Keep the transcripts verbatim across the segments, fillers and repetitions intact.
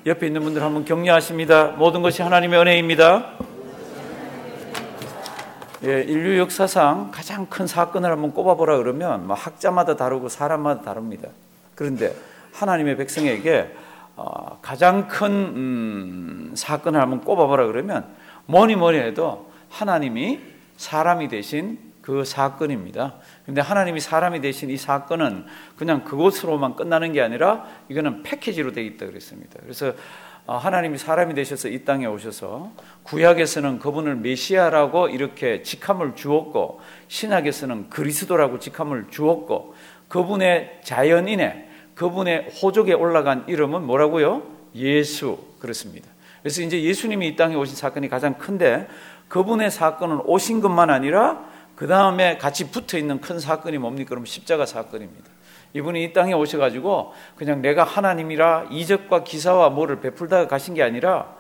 옆에 있는 분들 한번 격려하십니다. 모든 것이 하나님의 은혜입니다. 예, 인류 역사상 가장 큰 사건을 한번 꼽아보라 그러면 뭐 학자마다 다르고 사람마다 다릅니다. 그런데 하나님의 백성에게 어, 가장 큰 음, 사건을 한번 꼽아보라 그러면 뭐니 뭐니 해도 하나님이 사람이 되신 그 사건입니다. 그런데 하나님이 사람이 되신 이 사건은 그냥 그것으로만 끝나는 게 아니라 이거는 패키지로 되어 있다 그랬습니다. 그래서 하나님이 사람이 되셔서 이 땅에 오셔서 구약에서는 그분을 메시아라고 이렇게 직함을 주었고 신약에서는 그리스도라고 직함을 주었고 그분의 자연인의 그분의 호족에 올라간 이름은 뭐라고요? 예수 그렇습니다. 그래서 이제 예수님이 이 땅에 오신 사건이 가장 큰데 그분의 사건은 오신 것만 아니라 그 다음에 같이 붙어있는 큰 사건이 뭡니까? 그럼 십자가 사건입니다. 이분이 이 땅에 오셔가지고 그냥 내가 하나님이라 이적과 기사와 뭐를 베풀다가 가신 게 아니라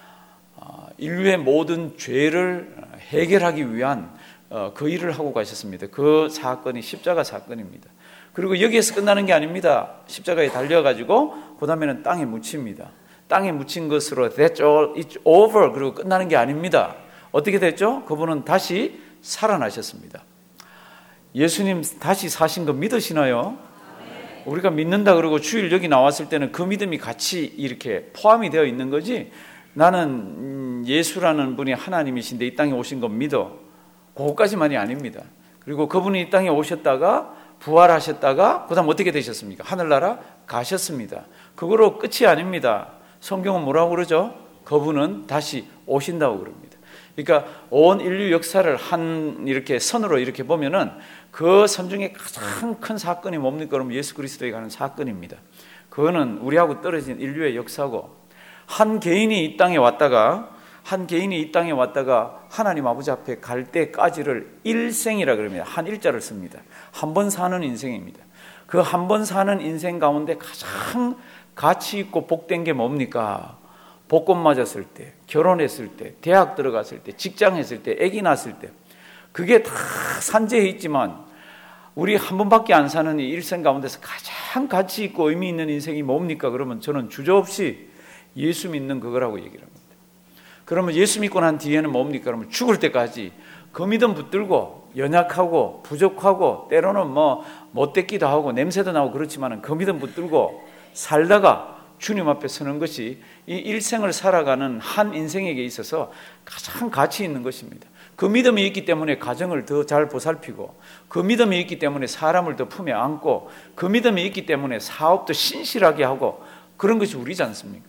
인류의 모든 죄를 해결하기 위한 그 일을 하고 가셨습니다. 그 사건이 십자가 사건입니다. 그리고 여기에서 끝나는 게 아닙니다. 십자가에 달려가지고 그 다음에는 땅에 묻힙니다. 땅에 묻힌 것으로 that's all, it's over 그리고 끝나는 게 아닙니다. 어떻게 됐죠? 그분은 다시 살아나셨습니다. 예수님 다시 사신 거 믿으시나요? 우리가 믿는다 그러고 주일 여기 나왔을 때는 그 믿음이 같이 이렇게 포함이 되어 있는 거지 나는 예수라는 분이 하나님이신데 이 땅에 오신 건 믿어. 그것까지만이 아닙니다. 그리고 그분이 이 땅에 오셨다가 부활하셨다가 그 다음 어떻게 되셨습니까? 하늘나라 가셨습니다. 그거로 끝이 아닙니다. 성경은 뭐라고 그러죠? 그분은 다시 오신다고 그럽니다. 그러니까 온 인류 역사를 한 이렇게 선으로 이렇게 보면은 그 선 중에 가장 큰 사건이 뭡니까? 그럼 예수 그리스도에 관한 사건입니다. 그거는 우리하고 떨어진 인류의 역사고 한 개인이 이 땅에 왔다가 한 개인이 이 땅에 왔다가 하나님 아버지 앞에 갈 때까지를 일생이라 그럽니다. 한 일자를 씁니다. 한 번 사는 인생입니다. 그 한 번 사는 인생 가운데 가장 가치 있고 복된 게 뭡니까? 복권 맞았을 때, 결혼했을 때, 대학 들어갔을 때, 직장 했을 때, 아기 낳았을 때 그게 다 산재해 있지만 우리 한 번밖에 안 사는 이 일생 가운데서 가장 가치 있고 의미 있는 인생이 뭡니까? 그러면 저는 주저없이 예수 믿는 그거라고 얘기를 합니다. 그러면 예수 믿고 난 뒤에는 뭡니까? 그러면 죽을 때까지 그 믿음 붙들고 연약하고 부족하고 때로는 뭐 못됐기도 하고 냄새도 나고 그렇지만 그 믿음 붙들고 살다가 주님 앞에 서는 것이 이 일생을 살아가는 한 인생에게 있어서 가장 가치 있는 것입니다. 그 믿음이 있기 때문에 가정을 더 잘 보살피고 그 믿음이 있기 때문에 사람을 더 품에 안고 그 믿음이 있기 때문에 사업도 신실하게 하고 그런 것이 우리지 않습니까?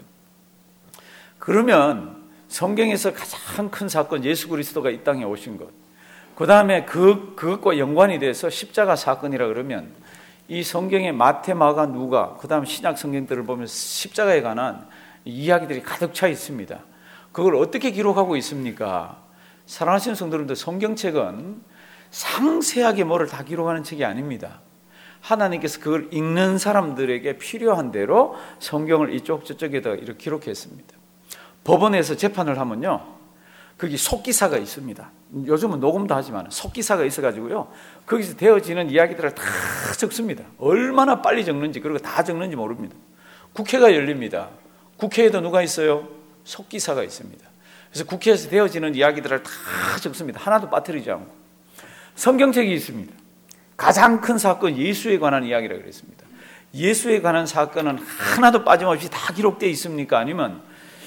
그러면 성경에서 가장 큰 사건 예수 그리스도가 이 땅에 오신 것 그 다음에 그, 그것과 연관이 돼서 십자가 사건이라 그러면 이 성경의 마태, 마가, 누가 그 다음 신약 성경들을 보면 십자가에 관한 이야기들이 가득 차 있습니다. 그걸 어떻게 기록하고 있습니까? 사랑하시는 성도님들 성경책은 상세하게 뭐를 다 기록하는 책이 아닙니다. 하나님께서 그걸 읽는 사람들에게 필요한 대로 성경을 이쪽 저쪽에다 이렇게 기록했습니다. 법원에서 재판을 하면요 거기 속기사가 있습니다. 요즘은 녹음도 하지만 속기사가 있어가지고요 거기서 되어지는 이야기들을 다 적습니다. 얼마나 빨리 적는지 그리고 다 적는지 모릅니다. 국회가 열립니다. 국회에도 누가 있어요? 속기사가 있습니다. 그래서 국회에서 되어지는 이야기들을 다 적습니다. 하나도 빠뜨리지 않고. 성경책이 있습니다. 가장 큰 사건 예수에 관한 이야기라고 그랬습니다. 예수에 관한 사건은 하나도 빠짐없이 다 기록되어 있습니까? 아니면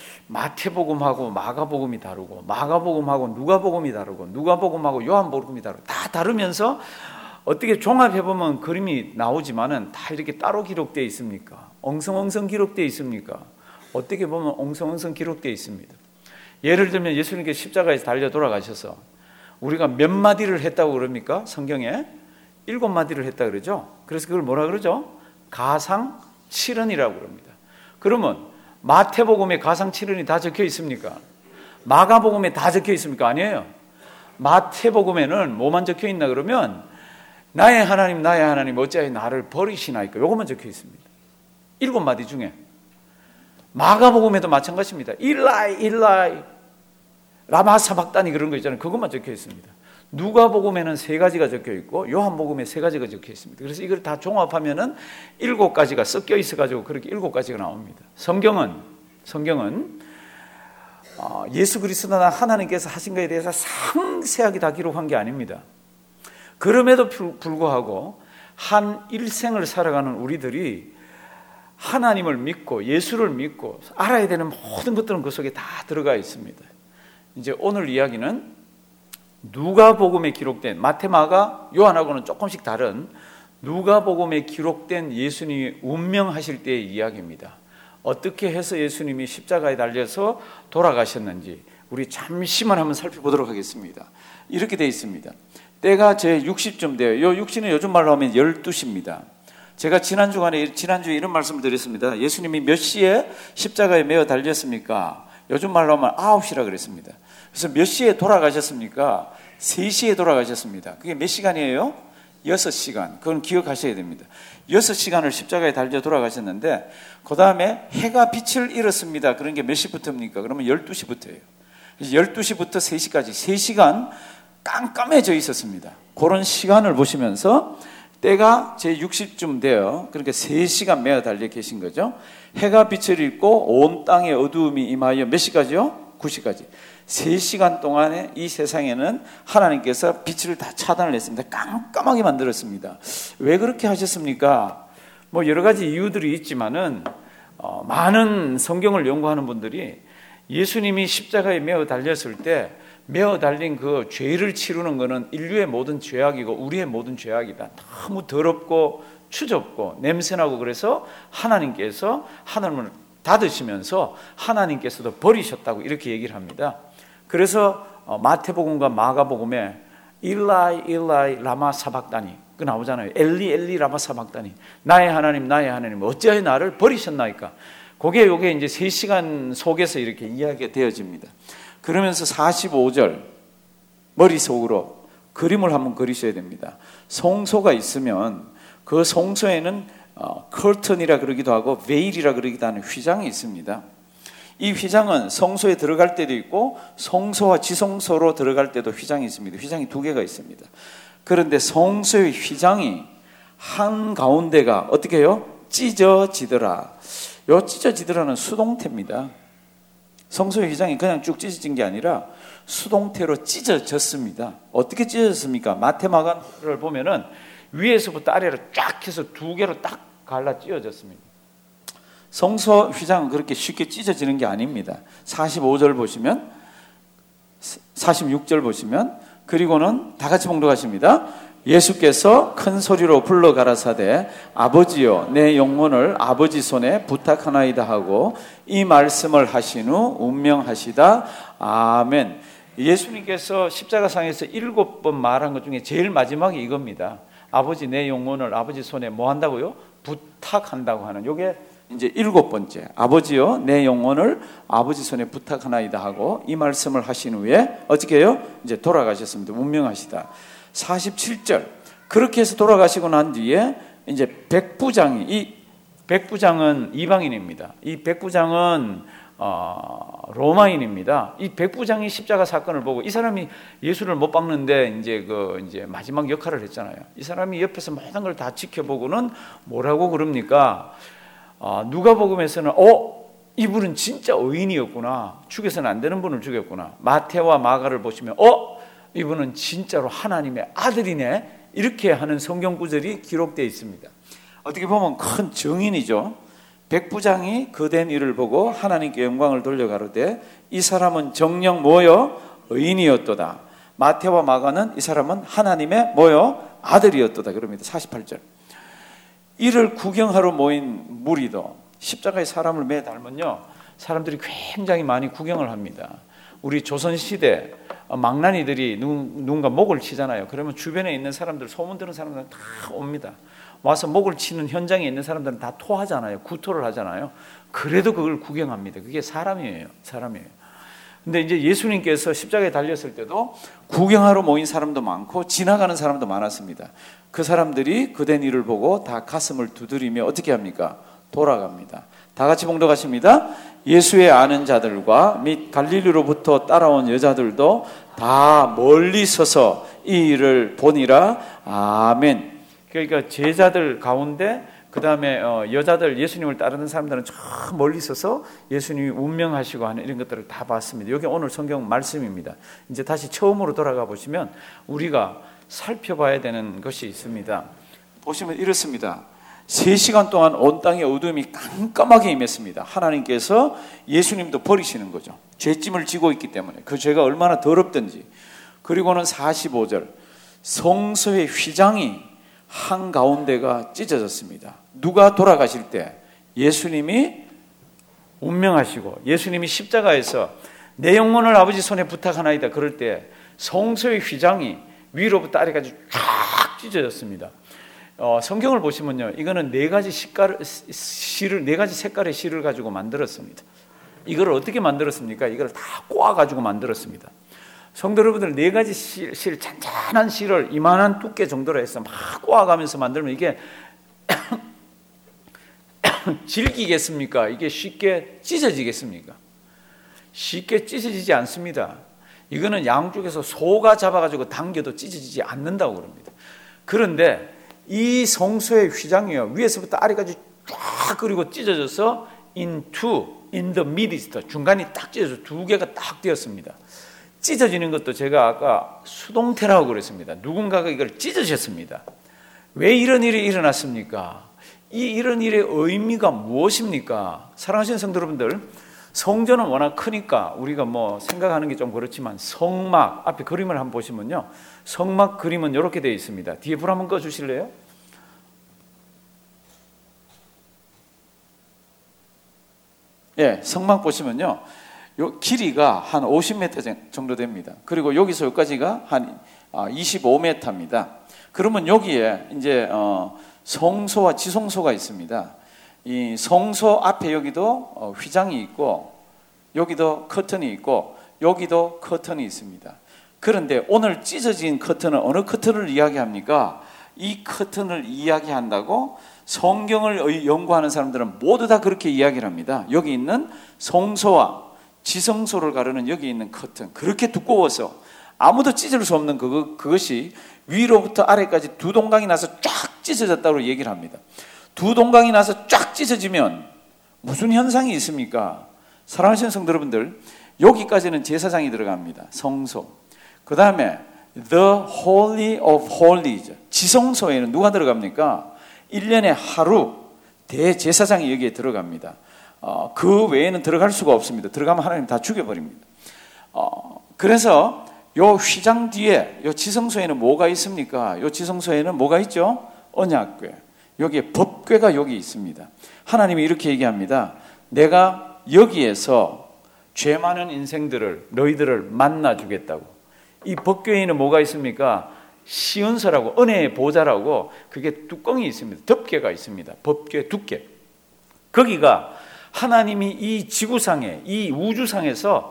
마태복음하고 마가복음이 다르고 마가복음하고 누가복음이 다르고 누가복음하고 요한복음이 다르고 다 다르면서 어떻게 종합해보면 그림이 나오지만은 다 이렇게 따로 기록되어 있습니까? 엉성엉성 기록되어 있습니까? 어떻게 보면 엉성엉성 기록되어 있습니다. 예를 들면 예수님께서 십자가에서 달려 돌아가셔서 우리가 몇 마디를 했다고 그럽니까? 성경에 일곱 마디를 했다 그러죠. 그래서 그걸 뭐라 그러죠? 가상 칠언이라고 그럽니다. 그러면 마태복음에 가상 칠언이 다 적혀 있습니까? 마가복음에 다 적혀 있습니까? 아니에요. 마태복음에는 뭐만 적혀 있나 그러면 나의 하나님 나의 하나님 어찌하여 나를 버리시나이까 요것만 적혀 있습니다. 일곱 마디 중에. 마가복음에도 마찬가지입니다. 일라이 일라이 라마 사박다니 그런 거 있잖아요. 그것만 적혀 있습니다. 누가복음에는 세 가지가 적혀 있고 요한복음에 세 가지가 적혀 있습니다. 그래서 이걸 다 종합하면은 일곱 가지가 섞여 있어가지고 그렇게 일곱 가지가 나옵니다. 성경은 성경은 예수 그리스도나 하나님께서 하신 것에 대해서 상세하게 다 기록한 게 아닙니다. 그럼에도 불구하고 한 일생을 살아가는 우리들이 하나님을 믿고 예수를 믿고 알아야 되는 모든 것들은 그 속에 다 들어가 있습니다. 이제 오늘 이야기는 누가복음에 기록된, 마태, 마가, 요한하고는 조금씩 다른 누가복음에 기록된 예수님이 운명하실 때의 이야기입니다. 어떻게 해서 예수님이 십자가에 달려서 돌아가셨는지 우리 잠시만 한번 살펴보도록 하겠습니다. 이렇게 되어 있습니다. 때가 제 육십쯤 돼요. 요 육시는 요즘 말로 하면 열두 시입니다. 제가 지난 주간에, 지난주에 이런 말씀을 드렸습니다. 예수님이 몇 시에 십자가에 매어 달렸습니까? 요즘 말로 하면 아홉 시라 그랬습니다. 그래서 몇 시에 돌아가셨습니까? 세 시에 돌아가셨습니다. 그게 몇 시간이에요? 여섯 시간. 그건 기억하셔야 됩니다. 여섯 시간을 십자가에 달려 돌아가셨는데, 그 다음에 해가 빛을 잃었습니다. 그런 게 몇 시부터입니까? 그러면 열두 시부터예요. 그래서 열두 시부터 세 시까지 세 시간 깜깜해져 있었습니다. 그런 시간을 보시면서 때가 제 육십쯤 돼요. 그러니까 세 시간 매어 달려 계신 거죠. 해가 빛을 잃고 온 땅에 어두움이 임하여 몇 시까지요? 구 시까지. 세 시간 동안에 이 세상에는 하나님께서 빛을 다 차단을 했습니다. 깜깜하게 만들었습니다. 왜 그렇게 하셨습니까? 뭐 여러 가지 이유들이 있지만은 어, 많은 성경을 연구하는 분들이 예수님이 십자가에 매어 달렸을 때 매어 달린 그 죄를 치르는 것은 인류의 모든 죄악이고 우리의 모든 죄악이다. 너무 더럽고 추접고 냄새나고 그래서 하나님께서 하늘문을 닫으시면서 하나님께서도 버리셨다고 이렇게 얘기를 합니다. 그래서 마태복음과 마가복음에 일라이 일라이 라마 사박다니 그 나오잖아요. 엘리 엘리 라마 사박다니 나의 하나님 나의 하나님 어찌하여 나를 버리셨나이까. 그게 요게 이제 세 시간 속에서 이렇게 이야기가 되어집니다. 그러면서 사십오 절 머릿속으로 그림을 한번 그리셔야 됩니다. 성소가 있으면 그 성소에는 어, 커튼이라 그러기도 하고 베일이라 그러기도 하는 휘장이 있습니다. 이 휘장은 성소에 들어갈 때도 있고 성소와 지성소로 들어갈 때도 휘장이 있습니다. 휘장이 두 개가 있습니다. 그런데 성소의 휘장이 한가운데가 어떻게 해요? 찢어지더라. 요 찢어지더라는 수동태입니다. 성소의 휘장이 그냥 쭉 찢어진 게 아니라 수동태로 찢어졌습니다. 어떻게 찢어졌습니까? 마테마가를 보면은 위에서부터 아래로 쫙 해서 두 개로 딱 갈라 찢어졌습니다. 성소 휘장은 그렇게 쉽게 찢어지는 게 아닙니다. 사십오 절 보시면, 사십육 절 보시면, 그리고는 다 같이 봉독하십니다. 예수께서 큰 소리로 불러 가라사대 아버지여 내 영혼을 아버지 손에 부탁하나이다 하고 이 말씀을 하신 후 운명하시다. 아멘. 예수님께서 십자가상에서 일곱 번 말한 것 중에 제일 마지막이 이겁니다. 아버지 내 영혼을 아버지 손에 뭐 한다고요? 부탁한다고 하는 요게 이제 일곱 번째. 아버지여 내 영혼을 아버지 손에 부탁하나이다 하고 이 말씀을 하신 후에 어떻게 해요? 이제 돌아가셨습니다. 운명하시다. 사십칠 절. 그렇게 해서 돌아가시고 난 뒤에 이제 백부장이, 이 백부장은 이방인입니다. 이 백부장은 어, 로마인입니다. 이 백부장이 십자가 사건을 보고 이 사람이 예수를 못 박는데 이제 그 이제 마지막 역할을 했잖아요. 이 사람이 옆에서 모든 걸 다 지켜보고는 뭐라고 그럽니까? 어, 누가복음에서는 어 이분은 진짜 의인이었구나. 죽여서는 안 되는 분을 죽였구나. 마태와 마가를 보시면 어 이분은 진짜로 하나님의 아들이네. 이렇게 하는 성경 구절이 기록되어 있습니다. 어떻게 보면 큰 증인이죠. 백부장이 그된 일을 보고 하나님께 영광을 돌려가로되 이 사람은 정녕 뭐요? 의인이었도다. 마태와 마가는 이 사람은 하나님의 뭐요? 아들이었도다. 그럽니다. 사십팔 절. 이를 구경하러 모인 무리도 십자가에 사람을 매 달면요 사람들이 굉장히 많이 구경을 합니다. 우리 조선시대 망나니들이 누군가 목을 치잖아요. 그러면 주변에 있는 사람들, 소문 듣는 사람들은 다 옵니다. 와서 목을 치는 현장에 있는 사람들은 다 토하잖아요. 구토를 하잖아요. 그래도 그걸 구경합니다. 그게 사람이에요. 사람이에요. 근데 이제 예수님께서 십자가에 달렸을 때도 구경하러 모인 사람도 많고 지나가는 사람도 많았습니다. 그 사람들이 그된 일을 보고 다 가슴을 두드리며 어떻게 합니까? 돌아갑니다. 다 같이 봉독하십니다. 예수의 아는 자들과 및 갈릴리로부터 따라온 여자들도 다 멀리 서서 이 일을 보니라. 아멘. 그러니까 제자들 가운데 그 다음에 어, 여자들 예수님을 따르는 사람들은 저 멀리 있어서 예수님이 운명하시고 하는 이런 것들을 다 봤습니다. 여기 오늘 성경 말씀입니다. 이제 다시 처음으로 돌아가 보시면 우리가 살펴봐야 되는 것이 있습니다. 보시면 이렇습니다. 세 시간 동안 온 땅에 어둠이 깜깜하게 임했습니다. 하나님께서 예수님도 버리시는 거죠. 죄짐을 지고 있기 때문에 그 죄가 얼마나 더럽든지. 그리고는 사십오 절 성소의 휘장이 한가운데가 찢어졌습니다. 누가 돌아가실 때 예수님이 운명하시고 예수님이 십자가에서 내 영혼을 아버지 손에 부탁하나이다 그럴 때 성소의 휘장이 위로부터 아래까지 쫙 찢어졌습니다. 어, 성경을 보시면요, 이거는 네 가지 색깔, 실을 네 가지 색깔의 실을 가지고 만들었습니다. 이걸 어떻게 만들었습니까? 이걸 다 꼬아가지고 만들었습니다. 성도 여러분들, 네 가지 실, 실, 잔잔한 실을 이만한 두께 정도로 해서 막 꼬아가면서 만들면 이게 질기겠습니까? 이게 쉽게 찢어지겠습니까? 쉽게 찢어지지 않습니다. 이거는 양쪽에서 소가 잡아가지고 당겨도 찢어지지 않는다고 그럽니다. 그런데 이 성소의 휘장이요, 위에서부터 아래까지 쫙 그리고 찢어져서 into, in the midst, 중간이 딱 찢어져 두 개가 딱 되었습니다. 찢어지는 것도 제가 아까 수동태라고 그랬습니다. 누군가가 이걸 찢으셨습니다. 왜 이런 일이 일어났습니까? 이 이런 일의 의미가 무엇입니까? 사랑하시는 성도 여러분들, 성전은 워낙 크니까 우리가 뭐 생각하는 게 좀 그렇지만 성막 앞에 그림을 한번 보시면요, 성막 그림은 이렇게 되어 있습니다. 뒤에 불 한번 꺼 주실래요? 예, 성막 보시면요, 요 길이가 한 오십 미터 정도 됩니다. 그리고 여기서 여기까지가 한 이십오 미터입니다. 그러면 여기에 이제 어 성소와 지성소가 있습니다. 이 성소 앞에 여기도 휘장이 있고 여기도 커튼이 있고 여기도 커튼이 있습니다. 그런데 오늘 찢어진 커튼은 어느 커튼을 이야기합니까? 이 커튼을 이야기한다고 성경을 연구하는 사람들은 모두 다 그렇게 이야기를 합니다. 여기 있는 성소와 지성소를 가르는 여기 있는 커튼, 그렇게 두꺼워서 아무도 찢을 수 없는 그거, 그것이 위로부터 아래까지 두 동강이 나서 쫙 찢어졌다고 얘기를 합니다. 두 동강이 나서 쫙 찢어지면 무슨 현상이 있습니까? 사랑하시는 성도 여러분들, 여기까지는 제사장이 들어갑니다. 성소. 그 다음에 The Holy of Holies, 지성소에는 누가 들어갑니까? 일 년에 하루 대제사장이 여기에 들어갑니다. 어, 그 외에는 들어갈 수가 없습니다. 들어가면 하나님 다 죽여버립니다. 어, 그래서 요 휘장 뒤에 요 지성소에는 뭐가 있습니까? 요 지성소에는 뭐가 있죠? 언약궤. 여기에 법궤가 여기 있습니다. 하나님이 이렇게 얘기합니다. 내가 여기에서 죄 많은 인생들을, 너희들을 만나 주겠다고. 이 법궤에는 뭐가 있습니까? 시은서라고, 은혜의 보좌라고, 그게 뚜껑이 있습니다. 덮개가 있습니다. 법궤 두께. 거기가 하나님이 이 지구상에, 이 우주상에서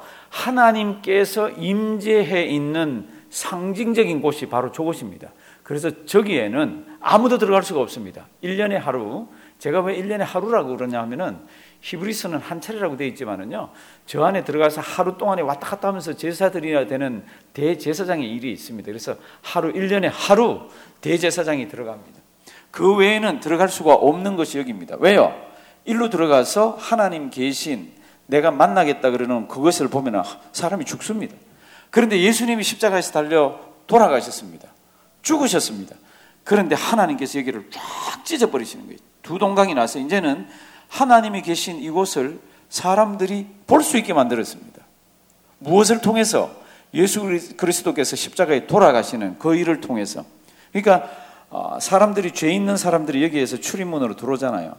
하나님께서 임재해 있는 상징적인 곳이 바로 저곳입니다. 그래서 저기에는 아무도 들어갈 수가 없습니다. 일 년에 하루. 제가 왜 일 년에 하루라고 그러냐 하면은 히브리서는 한 차례라고 되어 있지만은요, 저 안에 들어가서 하루 동안에 왔다 갔다 하면서 제사드려야 되는 대제사장의 일이 있습니다. 그래서 하루, 일 년에 하루 대제사장이 들어갑니다. 그 외에는 들어갈 수가 없는 것이 여기입니다. 왜요? 일로 들어가서 하나님 계신, 내가 만나겠다 그러는 그것을 보면 사람이 죽습니다. 그런데 예수님이 십자가에서 달려 돌아가셨습니다. 죽으셨습니다. 그런데 하나님께서 여기를 쫙 찢어버리시는 거예요. 두 동강이 나서 이제는 하나님이 계신 이곳을 사람들이 볼 수 있게 만들었습니다. 무엇을 통해서? 예수 그리스도께서 십자가에 돌아가시는 그 일을 통해서. 그러니까 사람들이, 죄 있는 사람들이 여기에서 출입문으로 들어오잖아요.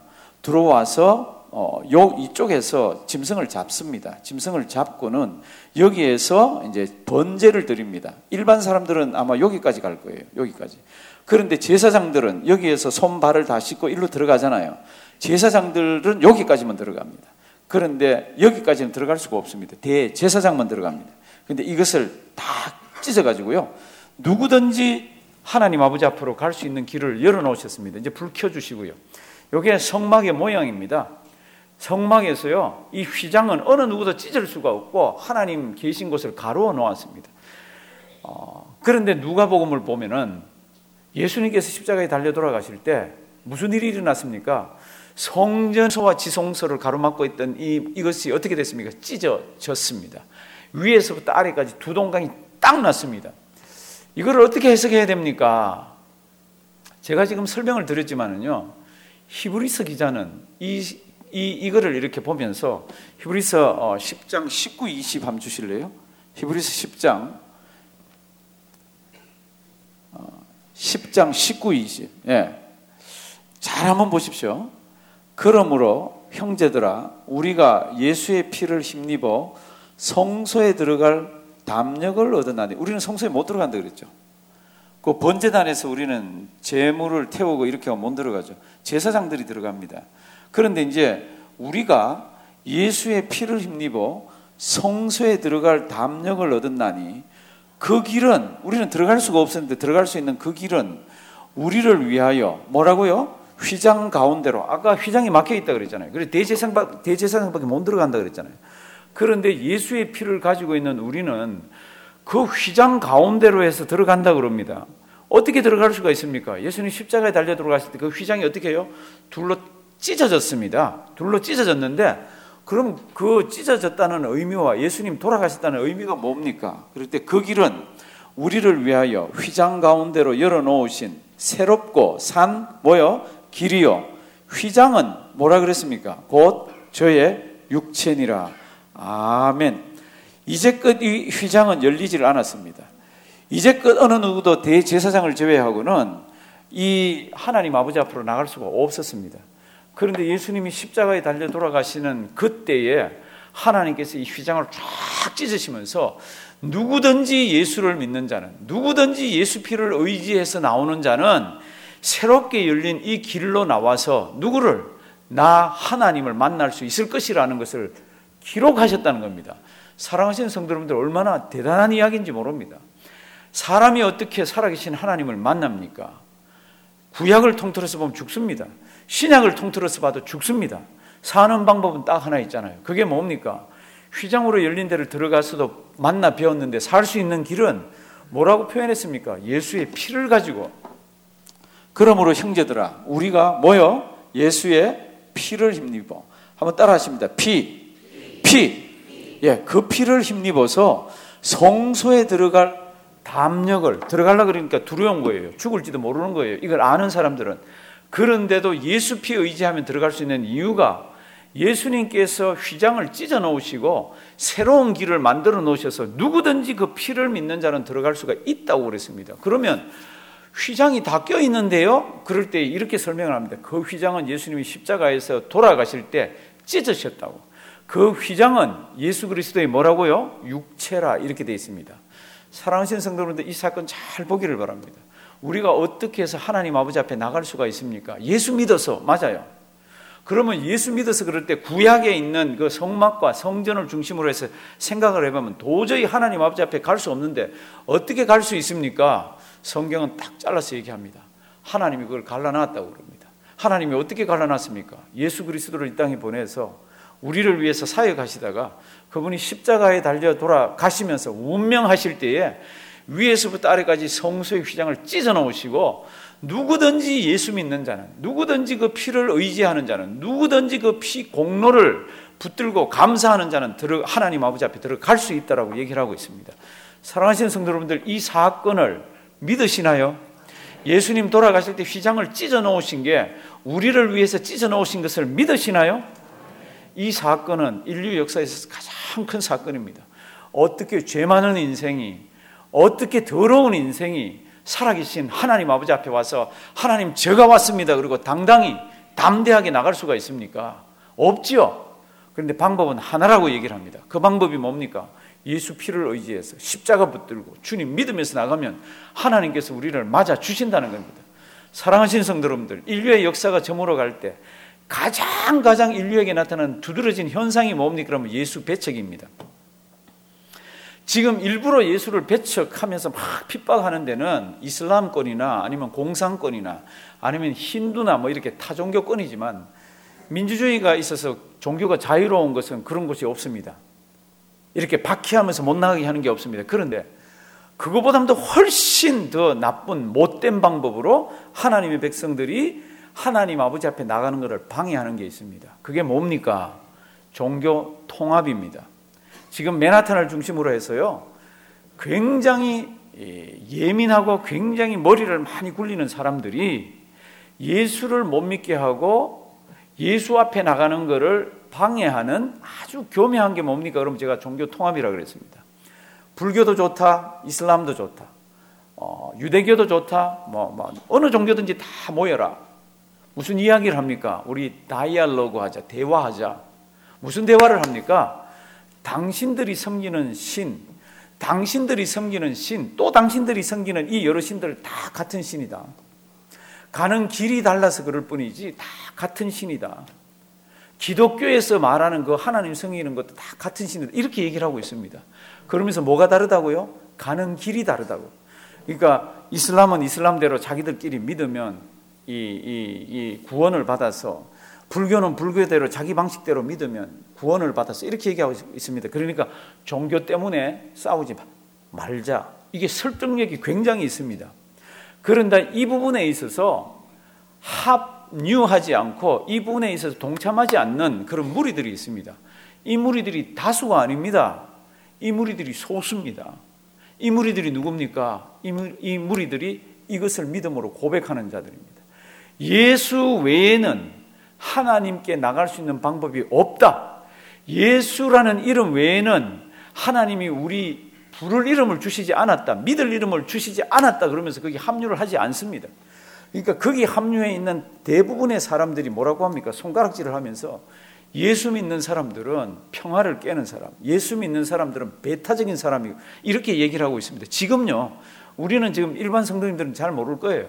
들어와서 어, 요 이쪽에서 짐승을 잡습니다. 짐승을 잡고는 여기에서 이제 번제를 드립니다. 일반 사람들은 아마 여기까지 갈 거예요. 여기까지. 그런데 제사장들은 여기에서 손 발을 다 씻고 일로 들어가잖아요. 제사장들은 여기까지만 들어갑니다. 그런데 여기까지는 들어갈 수가 없습니다. 대제사장만 들어갑니다. 그런데 이것을 다 찢어가지고요, 누구든지 하나님 아버지 앞으로 갈 수 있는 길을 열어놓으셨습니다. 이제 불 켜주시고요. 이게 성막의 모양입니다. 성막에서요, 이 휘장은 어느 누구도 찢을 수가 없고 하나님 계신 곳을 가루어 놓았습니다. 어, 그런데 누가복음을 보면은 예수님께서 십자가에 달려 돌아가실 때 무슨 일이 일어났습니까? 성전소와 지성소를 가로막고 있던 이, 이것이 어떻게 됐습니까? 찢어졌습니다. 위에서부터 아래까지 두 동강이 딱 났습니다. 이걸 어떻게 해석해야 됩니까? 제가 지금 설명을 드렸지만은요, 히브리서 기자는 이, 이, 이거를 이렇게 보면서 히브리서 십 장 십구, 이십 한번 주실래요? 히브리서 십 장 십 장 십구, 이십. 예. 잘 한번 보십시오. 그러므로 형제들아, 우리가 예수의 피를 힘입어 성소에 들어갈 담력을 얻었나니, 우리는 성소에 못 들어간다 그랬죠. 그 번제단에서 우리는 제물을 태우고 이렇게 하면 못 들어가죠. 제사장들이 들어갑니다. 그런데 이제 우리가 예수의 피를 힘입어 성소에 들어갈 담력을 얻었나니, 그 길은, 우리는 들어갈 수가 없었는데 들어갈 수 있는 그 길은 우리를 위하여 뭐라고요? 휘장 가운데로. 아까 휘장이 막혀 있다 그랬잖아요. 그래서 대제사장, 대제사장밖에 못 들어간다 그랬잖아요. 그런데 예수의 피를 가지고 있는 우리는 그 휘장 가운데로 해서 들어간다 그럽니다. 어떻게 들어갈 수가 있습니까? 예수님 십자가에 달려 들어갔을 때 그 휘장이 어떻게 해요? 둘로 찢어졌습니다. 둘로 찢어졌는데, 그럼 그 찢어졌다는 의미와 예수님 돌아가셨다는 의미가 뭡니까? 그럴 때 그 길은 우리를 위하여 휘장 가운데로 열어놓으신 새롭고 산 뭐요? 길이요. 휘장은 뭐라 그랬습니까? 곧 저의 육체니라. 아멘. 이제껏 이 휘장은 열리지를 않았습니다. 이제껏 어느 누구도 대제사장을 제외하고는 이 하나님 아버지 앞으로 나갈 수가 없었습니다. 그런데 예수님이 십자가에 달려 돌아가시는 그때에 하나님께서 이 휘장을 쫙 찢으시면서 누구든지 예수를 믿는 자는, 누구든지 예수 피를 의지해서 나오는 자는 새롭게 열린 이 길로 나와서 누구를? 나 하나님을 만날 수 있을 것이라는 것을 기록하셨다는 겁니다. 사랑하시는 성도 여러분들, 얼마나 대단한 이야기인지 모릅니다. 사람이 어떻게 살아계신 하나님을 만납니까? 구약을 통틀어서 보면 죽습니다. 신약을 통틀어서 봐도 죽습니다. 사는 방법은 딱 하나 있잖아요. 그게 뭡니까? 휘장으로 열린 데를 들어가서도 만나 배웠는데 살 수 있는 길은 뭐라고 표현했습니까? 예수의 피를 가지고. 그러므로 형제들아, 우리가 뭐요? 예수의 피를 힘입어. 한번 따라 하십니다. 피, 피. 예, 그 피를 힘입어서 성소에 들어갈 담력을, 들어가려고 그러니까 두려운 거예요. 죽을지도 모르는 거예요. 이걸 아는 사람들은. 그런데도 예수 피 의지하면 들어갈 수 있는 이유가, 예수님께서 휘장을 찢어 놓으시고 새로운 길을 만들어 놓으셔서 누구든지 그 피를 믿는 자는 들어갈 수가 있다고 그랬습니다. 그러면 휘장이 다 껴 있는데요, 그럴 때 이렇게 설명을 합니다. 그 휘장은 예수님이 십자가에서 돌아가실 때 찢으셨다고. 그 휘장은 예수 그리스도의 뭐라고요? 육체라, 이렇게 되어 있습니다. 사랑하시는 성도 여러분들, 이 사건 잘 보기를 바랍니다. 우리가 어떻게 해서 하나님 아버지 앞에 나갈 수가 있습니까? 예수 믿어서. 맞아요. 그러면 예수 믿어서 그럴 때 구약에 있는 그 성막과 성전을 중심으로 해서 생각을 해보면 도저히 하나님 아버지 앞에 갈 수 없는데 어떻게 갈 수 있습니까? 성경은 딱 잘라서 얘기합니다. 하나님이 그걸 갈라놨다고 그럽니다. 하나님이 어떻게 갈라놨습니까? 예수 그리스도를 이 땅에 보내서 우리를 위해서 사역하시다가 그분이 십자가에 달려 돌아가시면서 운명하실 때에 위에서부터 아래까지 성소의 휘장을 찢어 놓으시고, 누구든지 예수 믿는 자는, 누구든지 그 피를 의지하는 자는, 누구든지 그 피 공로를 붙들고 감사하는 자는 들어, 하나님 아버지 앞에 들어갈 수 있다라고 얘기를 하고 있습니다. 사랑하시는 성도 여러분들, 이 사건을 믿으시나요? 예수님 돌아가실 때 휘장을 찢어 놓으신 게 우리를 위해서 찢어 놓으신 것을 믿으시나요? 이 사건은 인류 역사에서 가장 큰 사건입니다. 어떻게 죄 많은 인생이, 어떻게 더러운 인생이 살아계신 하나님 아버지 앞에 와서 하나님 제가 왔습니다, 그리고 당당히 담대하게 나갈 수가 있습니까? 없지요. 그런데 방법은 하나라고 얘기를 합니다. 그 방법이 뭡니까? 예수 피를 의지해서 십자가 붙들고 주님 믿으면서 나가면 하나님께서 우리를 맞아 주신다는 겁니다. 사랑하시는 성도 여러분들, 인류의 역사가 저물어 갈 때 가장 가장 인류에게 나타나는 두드러진 현상이 뭡니까? 그러면 예수 배척입니다. 지금 일부러 예수를 배척하면서 막 핍박하는 데는 이슬람권이나 아니면 공산권이나 아니면 힌두나 뭐 이렇게 타종교권이지만, 민주주의가 있어서 종교가 자유로운 것은 그런 것이 없습니다. 이렇게 박해하면서 못 나가게 하는 게 없습니다. 그런데 그거보다도 훨씬 더 나쁜 못된 방법으로 하나님의 백성들이 하나님 아버지 앞에 나가는 것을 방해하는 게 있습니다. 그게 뭡니까? 종교 통합입니다. 지금 맨하탄을 중심으로 해서요, 굉장히 예민하고 굉장히 머리를 많이 굴리는 사람들이 예수를 못 믿게 하고 예수 앞에 나가는 것을 방해하는 아주 교묘한 게 뭡니까? 그럼 제가 종교 통합이라고 그랬습니다. 불교도 좋다, 이슬람도 좋다, 어, 유대교도 좋다, 뭐, 뭐 어느 종교든지 다 모여라. 무슨 이야기를 합니까? 우리 다이알로그 하자, 대화하자. 무슨 대화를 합니까? 당신들이 섬기는 신, 당신들이 섬기는 신, 또 당신들이 섬기는 이 여러 신들 다 같은 신이다. 가는 길이 달라서 그럴 뿐이지 다 같은 신이다. 기독교에서 말하는 그 하나님 섬기는 것도 다 같은 신이다. 이렇게 얘기를 하고 있습니다. 그러면서 뭐가 다르다고요? 가는 길이 다르다고. 그러니까 이슬람은 이슬람대로 자기들끼리 믿으면 이, 이, 이 구원을 받아서, 불교는 불교대로 자기 방식대로 믿으면 구원을 받아서, 이렇게 얘기하고 있습니다. 그러니까 종교 때문에 싸우지 말자. 이게 설득력이 굉장히 있습니다. 그런데 이 부분에 있어서 합류하지 않고 이 부분에 있어서 동참하지 않는 그런 무리들이 있습니다. 이 무리들이 다수가 아닙니다. 이 무리들이 소수입니다. 이 무리들이 누굽니까? 이 무리들이 이것을 믿음으로 고백하는 자들입니다. 예수 외에는 하나님께 나갈 수 있는 방법이 없다. 예수라는 이름 외에는 하나님이 우리 부를 이름을 주시지 않았다, 믿을 이름을 주시지 않았다, 그러면서 거기 합류를 하지 않습니다. 그러니까 거기 합류해 있는 대부분의 사람들이 뭐라고 합니까? 손가락질을 하면서 예수 믿는 사람들은 평화를 깨는 사람, 예수 믿는 사람들은 배타적인 사람이고, 이렇게 얘기를 하고 있습니다. 지금요, 우리는 지금 일반 성도님들은 잘 모를 거예요.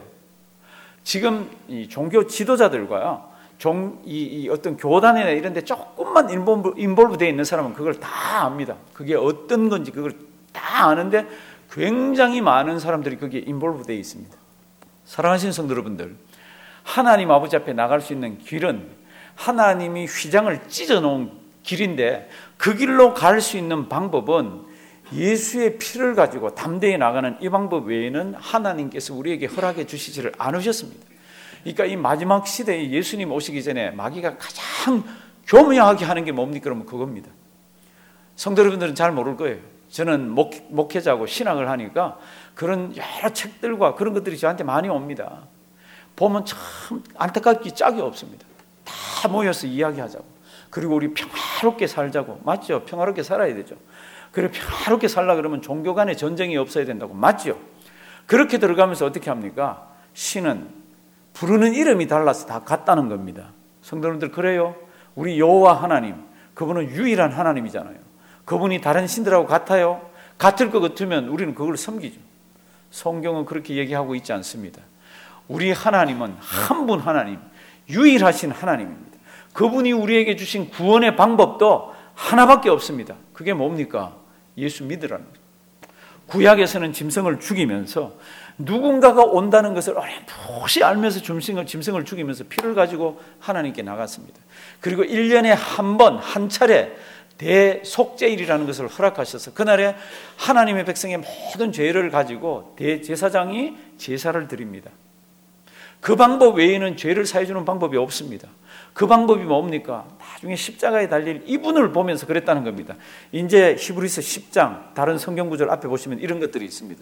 지금 이 종교 지도자들과요, 종, 이, 이 어떤 교단이나 이런 데 조금만 인볼브, 인볼브 되어 있는 사람은 그걸 다 압니다. 그게 어떤 건지 그걸 다 아는데 굉장히 많은 사람들이 거기에 인볼브 되어 있습니다. 사랑하시는 성도 여러분들, 하나님 아버지 앞에 나갈 수 있는 길은 하나님이 휘장을 찢어놓은 길인데, 그 길로 갈 수 있는 방법은 예수의 피를 가지고 담대히 나가는 이 방법 외에는 하나님께서 우리에게 허락해 주시지를 않으셨습니다. 그러니까 이 마지막 시대에 예수님 오시기 전에 마귀가 가장 교묘하게 하는 게 뭡니까? 그러면 그겁니다. 성도 여러분들은 잘 모를 거예요. 저는 목, 목회자고 신학을 하니까 그런 여러 책들과 그런 것들이 저한테 많이 옵니다. 보면 참 안타깝게 짝이 없습니다. 다 모여서 이야기하자고, 그리고 우리 평화롭게 살자고. 맞죠? 평화롭게 살아야 되죠. 그리고 평화롭게 살라 그러면 종교 간에 전쟁이 없어야 된다고. 맞죠? 그렇게 들어가면서 어떻게 합니까? 신은 부르는 이름이 달라서 다 같다는 겁니다. 성도님들, 그래요? 우리 여호와 하나님, 그분은 유일한 하나님이잖아요. 그분이 다른 신들하고 같아요? 같을 것 같으면 우리는 그걸 섬기죠. 성경은 그렇게 얘기하고 있지 않습니다. 우리 하나님은 한 분 하나님, 유일하신 하나님입니다. 그분이 우리에게 주신 구원의 방법도 하나밖에 없습니다. 그게 뭡니까? 예수 믿으라는 거죠. 구약에서는 짐승을 죽이면서, 누군가가 온다는 것을 어렴풋이 알면서 짐승을, 짐승을 죽이면서 피를 가지고 하나님께 나갔습니다. 그리고 일 년에 한 번, 한 차례 대속죄일이라는 것을 허락하셔서 그날에 하나님의 백성의 모든 죄를 가지고 대제사장이 제사를 드립니다. 그 방법 외에는 죄를 사해주는 방법이 없습니다. 그 방법이 뭡니까? 나중에 십자가에 달릴 이분을 보면서 그랬다는 겁니다. 이제 히브리서 십 장 다른 성경 구절 앞에 보시면 이런 것들이 있습니다.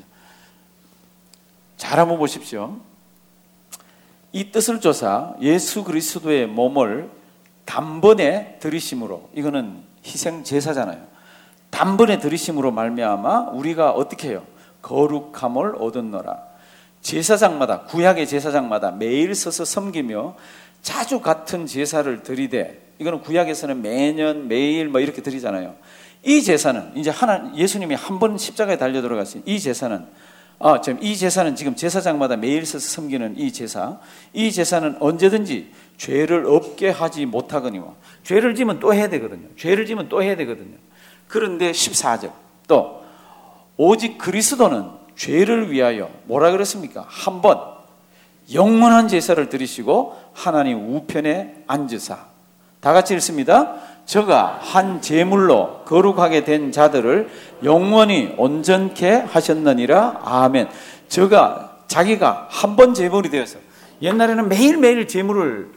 잘 한번 보십시오. 이 뜻을 조사 예수 그리스도의 몸을 단번에 들이심으로, 이거는 희생 제사잖아요. 단번에 들이심으로 말미암아 우리가 어떻게 해요? 거룩함을 얻었노라. 제사장마다, 구약의 제사장마다 매일 서서 섬기며 자주 같은 제사를 드리되, 이거는 구약에서는 매년 매일 뭐 이렇게 드리잖아요. 이 제사는 이제 하나, 예수님이 한 번 십자가에 달려 들어갔어요. 이 제사는 아, 지금 이 제사는 지금 제사장마다 매일 서서 섬기는 이 제사, 이 제사는 언제든지 죄를 없게 하지 못하거니와. 죄를 지면 또 해야 되거든요. 죄를 지면 또 해야 되거든요. 그런데 십사 절 또 오직 그리스도는 죄를 위하여 뭐라 그랬습니까? 한 번 영원한 제사를 드리시고 하나님 우편에 앉으사. 다 같이 읽습니다. 저가 한 제물로 거룩하게 된 자들을 영원히 온전케 하셨느니라. 아멘. 저가, 자기가 한 번 제물이 되어서 옛날에는 매일매일 제물을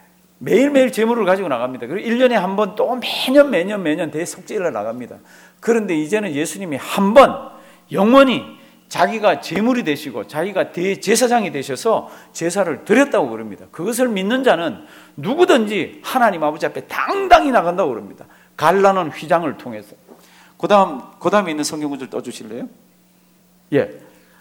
매일매일 제물을 가지고 나갑니다. 그리고 일 년에 한 번 또 매년 매년 매년 대속죄를 나갑니다. 그런데 이제는 예수님이 한 번 영원히 자기가 제물이 되시고 자기가 대제사장이 되셔서 제사를 드렸다고 그럽니다. 그것을 믿는 자는 누구든지 하나님 아버지 앞에 당당히 나간다고 그럽니다. 갈라는 휘장을 통해서. 그 다음, 그 다음에 있는 성경 구절 떠주실래요? 예.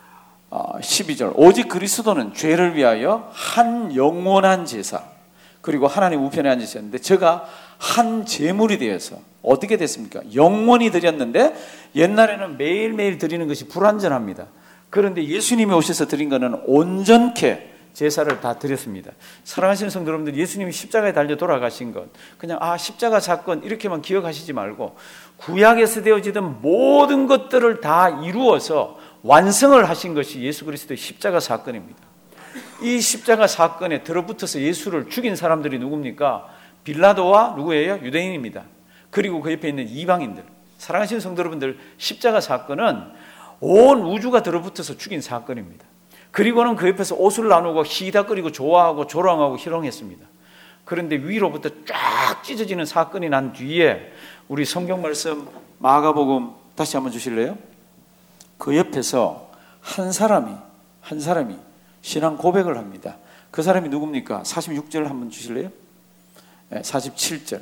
어, 십이 절. 오직 그리스도는 죄를 위하여 한 영원한 제사, 그리고 하나님 우편에 앉으셨는데 제가 한 제물이 되어서 어떻게 됐습니까? 영원히 드렸는데 옛날에는 매일매일 드리는 것이 불완전합니다. 그런데 예수님이 오셔서 드린 것은 온전케 제사를 다 드렸습니다. 사랑하시는 성도 여러분들, 예수님이 십자가에 달려 돌아가신 것 그냥 아 십자가 사건 이렇게만 기억하시지 말고 구약에서 되어지던 모든 것들을 다 이루어서 완성을 하신 것이 예수 그리스도의 십자가 사건입니다. 이 십자가 사건에 들어붙어서 예수를 죽인 사람들이 누굽니까? 빌라도와 누구예요? 유대인입니다. 그리고 그 옆에 있는 이방인들. 사랑하시는 성도 여러분들, 십자가 사건은 온 우주가 들어붙어서 죽인 사건입니다. 그리고는 그 옆에서 옷을 나누고 희다거리고 좋아하고 조롱하고 희롱했습니다. 그런데 위로부터 쫙 찢어지는 사건이 난 뒤에 우리 성경 말씀 마가복음 다시 한번 주실래요? 그 옆에서 한 사람이 한 사람이 신앙 고백을 합니다. 그 사람이 누굽니까? 사십육 절 한번 주실래요? 네, 사십칠 절.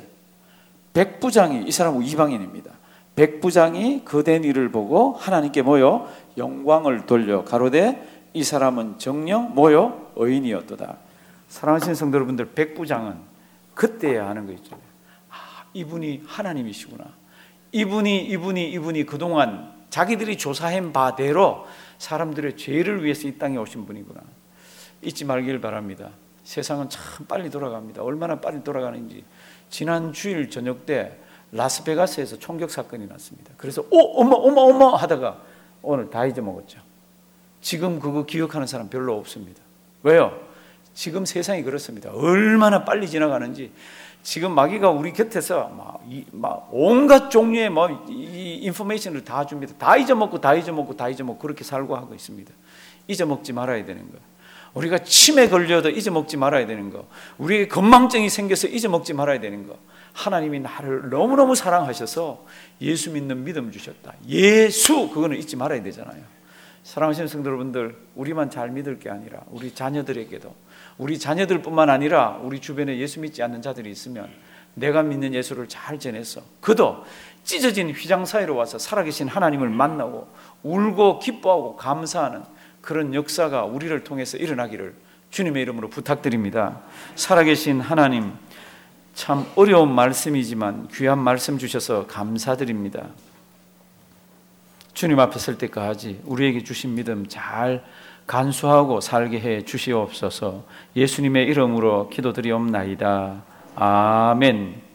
백부장이, 이 사람은 이방인입니다. 백부장이 그된 일을 보고 하나님께 모여 영광을 돌려 가로되 이 사람은 정녕 모여 의인이었도다. 사랑하시는 성도 여러분들, 백부장은 그때야 하는 거 있잖아요. 아, 이분이 하나님이시구나. 이분이 이분이 이분이 그동안 자기들이 조사한 바대로 사람들의 죄를 위해서 이 땅에 오신 분이구나. 잊지 말길 바랍니다. 세상은 참 빨리 돌아갑니다. 얼마나 빨리 돌아가는지. 지난 주일 저녁 때 라스베가스에서 총격 사건이 났습니다. 그래서 오, 어머 어머 어머 하다가 오늘 다 잊어먹었죠. 지금 그거 기억하는 사람 별로 없습니다. 왜요? 지금 세상이 그렇습니다. 얼마나 빨리 지나가는지. 지금 마귀가 우리 곁에서 막, 이, 막 온갖 종류의 뭐 이 인포메이션을 다 줍니다. 다 잊어먹고 다 잊어먹고 다 잊어먹고 그렇게 살고 하고 있습니다. 잊어먹지 말아야 되는 거예요. 우리가 치매 걸려도 잊어먹지 말아야 되는 거, 우리에게 건망증이 생겨서 잊어먹지 말아야 되는 거, 하나님이 나를 너무너무 사랑하셔서 예수 믿는 믿음 주셨다. 예수, 그거는 잊지 말아야 되잖아요. 사랑하시는 성도 여러분들, 우리만 잘 믿을 게 아니라 우리 자녀들에게도, 우리 자녀들뿐만 아니라 우리 주변에 예수 믿지 않는 자들이 있으면 내가 믿는 예수를 잘 전해서 그도 찢어진 휘장 사이로 와서 살아계신 하나님을 만나고 울고 기뻐하고 감사하는 그런 역사가 우리를 통해서 일어나기를 주님의 이름으로 부탁드립니다. 살아계신 하나님, 참 어려운 말씀이지만 귀한 말씀 주셔서 감사드립니다. 주님 앞에 설 때까지 우리에게 주신 믿음 잘 간수하고 살게 해 주시옵소서. 예수님의 이름으로 기도드리옵나이다. 아멘.